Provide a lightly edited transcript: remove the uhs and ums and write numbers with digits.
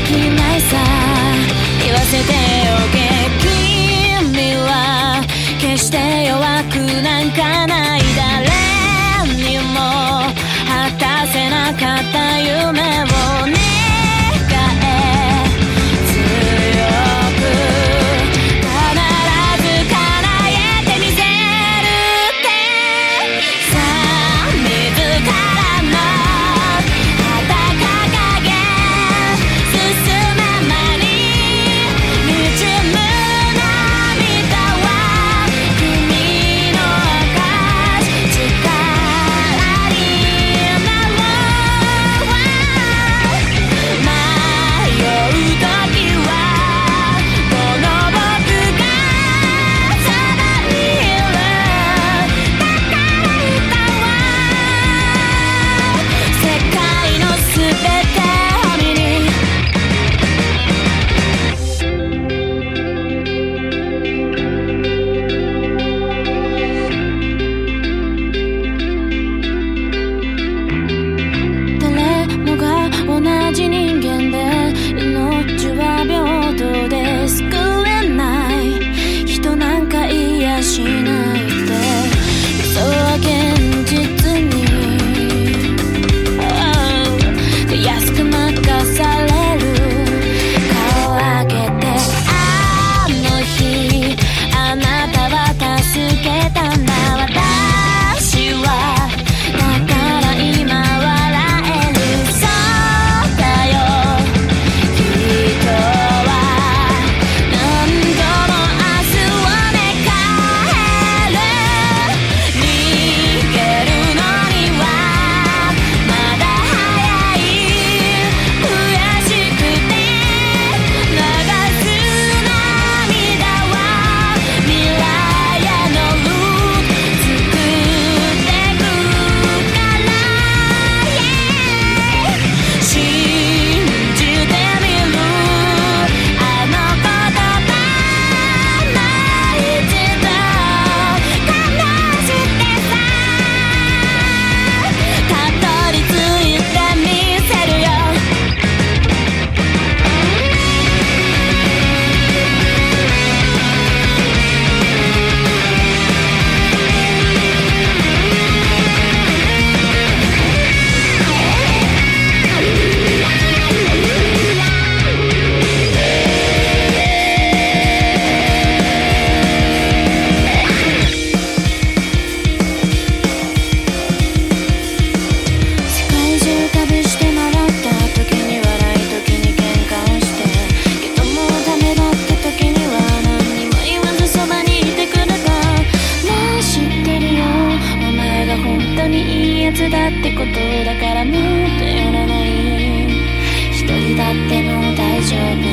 きないさ。言わせておけ、君は決して弱くなんかない。誰にも果たせなかった夢を願え、強く必ず叶えてみせるって。さあ自らの旗掲げ、進む間ににじむ涙は君の証、力になろう。迷う時はこの僕がそばにいる。だから歌は世界のすべてを見に。誰もが同じ人間で、命は平等で救えない。人なんかいやしないって嘘は現実に、たやすく任される。顔上げて、あの日あなたは助けたんだ。私はだから今笑える。そうだよ、人は何度も明日を願える。逃げるのにはまだ早い。悔しくて流す涙は未来へのルート作ってくから、信じてみる。あの言葉もう一度話してさ、たどり着いてみせるよ。世界中旅して回った時に笑い、時に喧嘩をして、けどもうダメだって時には何にも言わずそばにいてくれた。ねえ知ってるよ、お前が本当にいいやつだってことだからもっとやらない。一人だってもう大丈夫